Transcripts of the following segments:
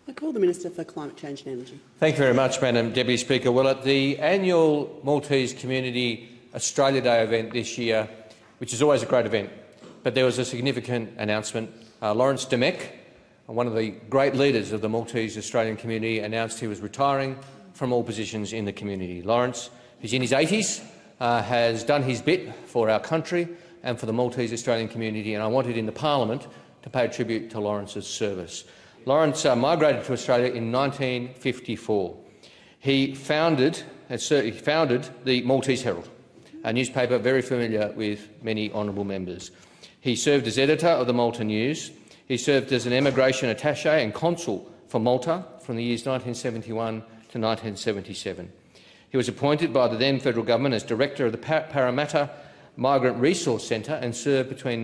I call the Minister for Climate Change and Energy. Thank you very much, Madam Deputy Speaker. Well, at the annual Maltese Community Australia Day event this year, which is always a great event, but there was a significant announcement. Lawrence Demek, one of the great leaders of the Maltese Australian community, announced he was retiring from all positions in the community. Lawrence, who's in his 80s, has done his bit for our country and for the Maltese Australian community, and I wanted in the Parliament to pay tribute to Lawrence's service. Lawrence migrated to Australia in 1954. He founded the Maltese Herald, a newspaper very familiar with many honourable members. He served as editor of the Malta News. He served as an immigration attaché and consul for Malta from the years 1971 to 1977. He was appointed by the then federal government as director of the Parramatta Migrant Resource Centre and served between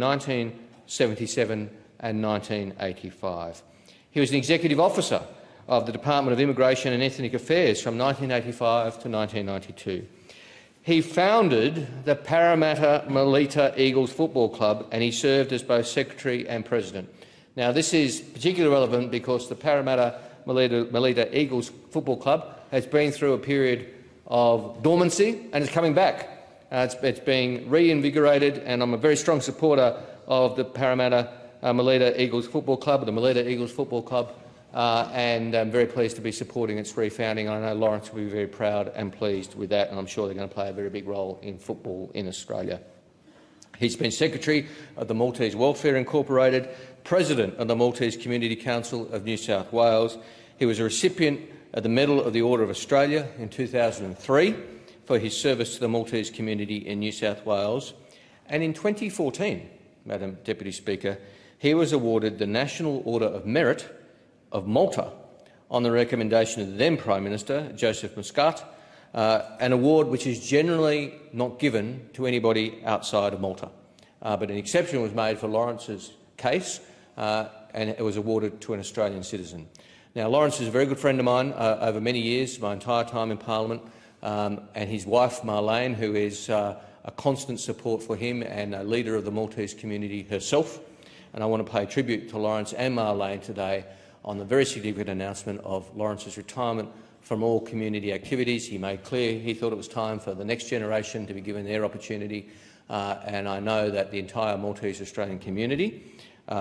1977 and 1985. He was an executive officer of the Department of Immigration and Ethnic Affairs from 1985 to 1992. He founded the Parramatta Melita Eagles Football Club and he served as both secretary and president. Now, this is particularly relevant because the Parramatta Melita Eagles Football Club has been through a period of dormancy and is coming back. It's being reinvigorated, and I'm a very strong supporter of the Parramatta Melita Eagles Football Club, the Melita Eagles Football Club, and I'm very pleased to be supporting its refounding. I know Lawrence will be very proud and pleased with that, and I'm sure they're going to play a very big role in football in Australia. He's been Secretary of the Maltese Welfare Incorporated, President of the Maltese Community Council of New South Wales. He was a recipient of the Medal of the Order of Australia in 2003 for his service to the Maltese community in New South Wales. And in 2014, Madam Deputy Speaker, he was awarded the National Order of Merit of Malta on the recommendation of the then Prime Minister, Joseph Muscat, an award which is generally not given to anybody outside of Malta. But an exception was made for Lawrence's case, and it was awarded to an Australian citizen. Now, Lawrence is a very good friend of mine over many years, my entire time in Parliament, and his wife, Marlene, who is a constant support for him and a leader of the Maltese community herself. And I want to pay tribute to Lawrence and Marlene today on the very significant announcement of Lawrence's retirement from all community activities. He made clear he thought it was time for the next generation to be given their opportunity, and I know that the entire Maltese Australian community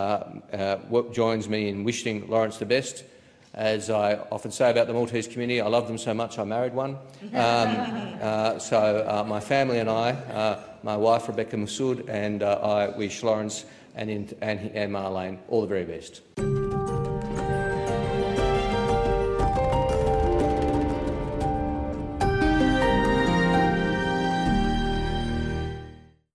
joins me in wishing Lawrence the best. As I often say about the Maltese community, I love them so much I married one. So my family and I, my wife Rebecca Massoud, and I wish Lawrence and Marlene all the very best.